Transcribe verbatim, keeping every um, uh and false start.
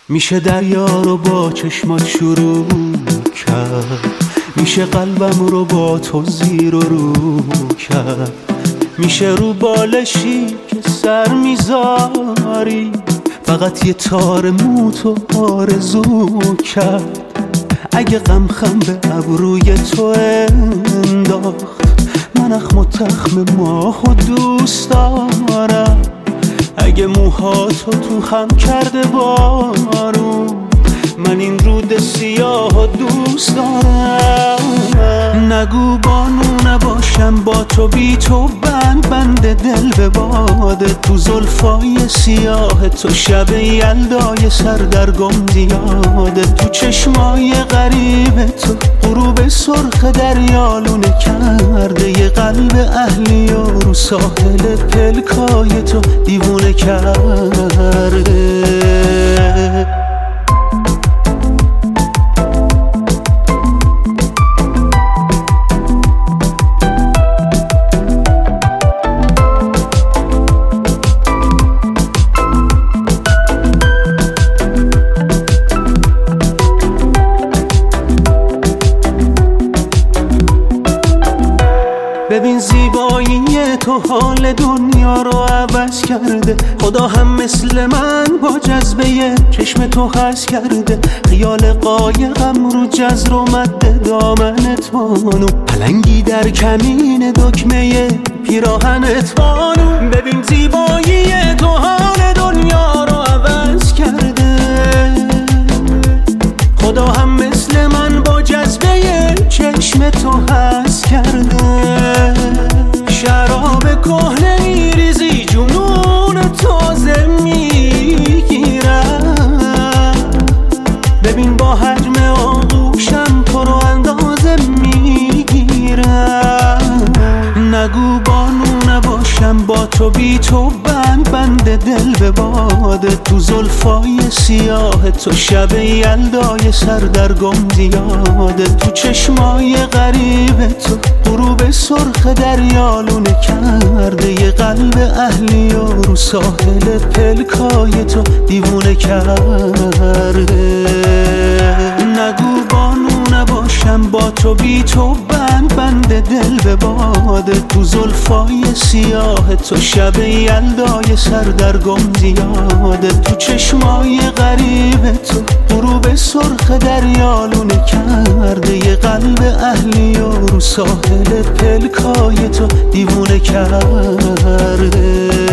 میشه دریا رو با چشمات شروع کرد، میشه قلبم رو با تو زیر و رو کرد، میشه رو بالشی که سر میذاری فقط یه تار مو تو آرزو کرد. اگه غم خم به ابروی تو انداخت، من اخم و تخم ماهو دوست دارم. اگه موهاتو تو هم کرده بارون، من این رود سیاه دوست دارم. نگو بانو نباشم با تو، بی تو بند بند دل به باده. تو زلفای سیاه تو شب یلدای سردرگم زیاده. تو چشمای غریب تو غروب سرخ دریالونه کرده. یه قلب اهلی و رو ساحل پلکای تو دیوونه کرده. ببین زیبایی تو حال دنیا رو عوض کرده. خدا هم مثل من با جذبه چشم تو خس کرده. خیال قایقم رو جزر و مد دامنت بانو، پلنگی در کمین دکمه پیراهنت بانو. ببین زیبایی تو حال دنیا رو عوض کرده. خدا هم مثل من با جذبه چشم تو حس کرده. شراب کهنه میریزی جنون تازه میگیرم. ببین با حجم آغوشم تو رو اندازه میگیرم. نگو بانو نباشم با تو، بی تو بند بند دل به باده. تو زلفای سیاه تو شب یلدای سردرگم زیاده. تو چشمای غریب تو غروب سرخ دریالونه کرده. یه قلب اهلی و رو ساحل پلکای تو دیوونه کرده. نگو بانو نباشم با تو، بی تو بند بند دل به باده. تو زلفای سیاه تو شب یلدای سردرگم زیاده. تو چشمای غریب تو غروب سرخ دریالونه کرده. یه قلب اهلی و رو ساحل پلکای تو دیوونه کرده.